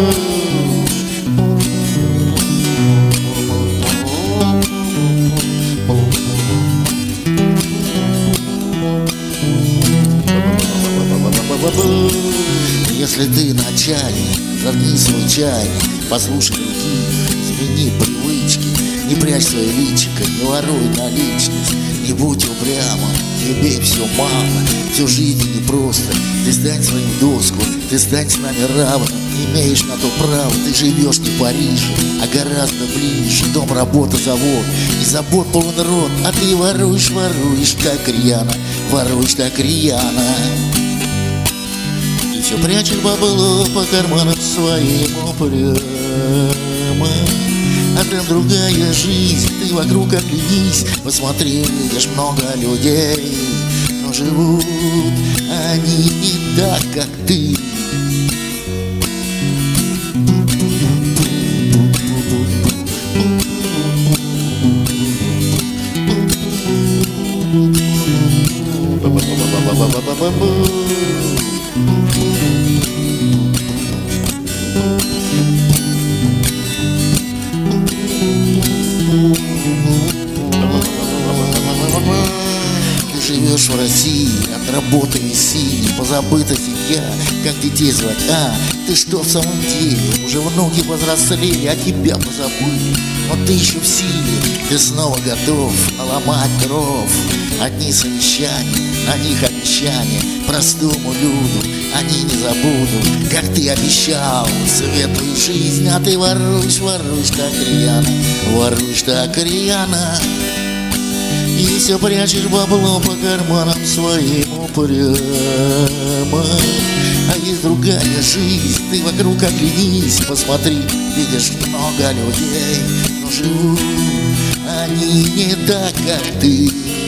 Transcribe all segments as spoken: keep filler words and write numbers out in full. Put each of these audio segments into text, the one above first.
Если ты начальник, заткни свой чайник, послушай других, смени привычки, не прячь свое личико, не воруй наличность, не будь упрямым, тебе все мало, всю жизнь непросто. Ты стань свою доску, ты стань с нами равным, не имеешь на то права. Ты живешь не в Париже, а гораздо ближе. Дом, работа, завод, и забот полон рот, а ты воруешь, воруешь, как рьяно, воруешь, так рьяно. И все прячешь бабло по карманам своим упрямо. А там другая жизнь, ты вокруг оглянись, посмотри, видишь много людей, но живут они не так, как ты. Ты живешь в России, от работы весенней, позабыта семья, как детей звать. А, ты что в самом деле? Уже внуки повзрослели, а тебя позабыли. Но ты еще в силе, ты снова готов наломать дров. Одни совещания, на них обещания простому люду они не забудут, как ты обещал светлую жизнь, а ты воруешь, воруешь так рьяно, воруешь так рьяно. И все прячешь бабло по карманам своим упрямо. А есть другая жизнь, ты вокруг оглянись, посмотри, видишь много людей, но живут они не так, как ты.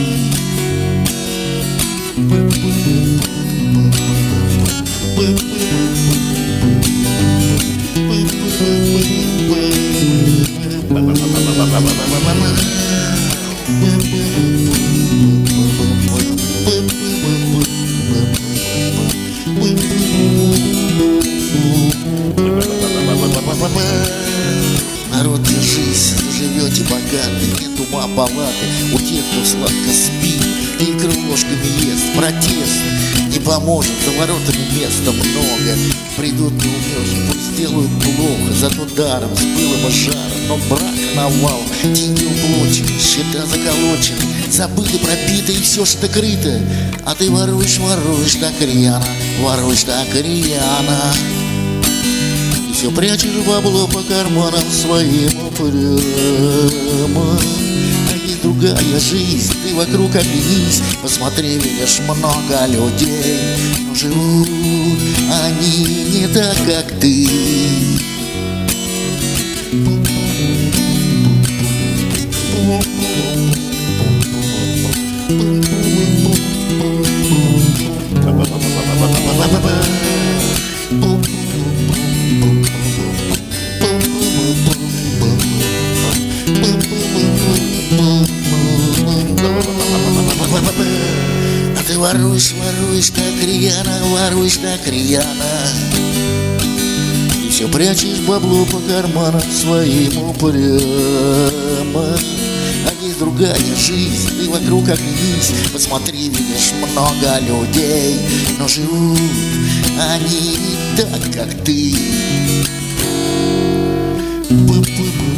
Народ, держись, живете богаты, нет ума палаты у тех, кто сладко спит и кружками ест. Протест не поможет, за воротами места много. Придут неумехи, пусть сделают плохо, зато даром, с пылом и жаром. Но брак навал, деньги уплочены, счета заколочены, забыты, пропиты и все что крыто. А ты воруешь, воруешь так рьяно, воруешь так рьяно. И все прячешь бабло по карманам своим упрямо. А есть другая жизнь, ты вокруг оглянись, посмотри, видишь много людей, но живут они не так, как ты. А ты воруешь, воруешь так рьяно, воруешь так рьяно. И все прячешь бабло по карманам своим упрямо. А есть другая жизнь, ты вокруг оглянись, посмотри, видишь много людей, но живут они не так, как ты.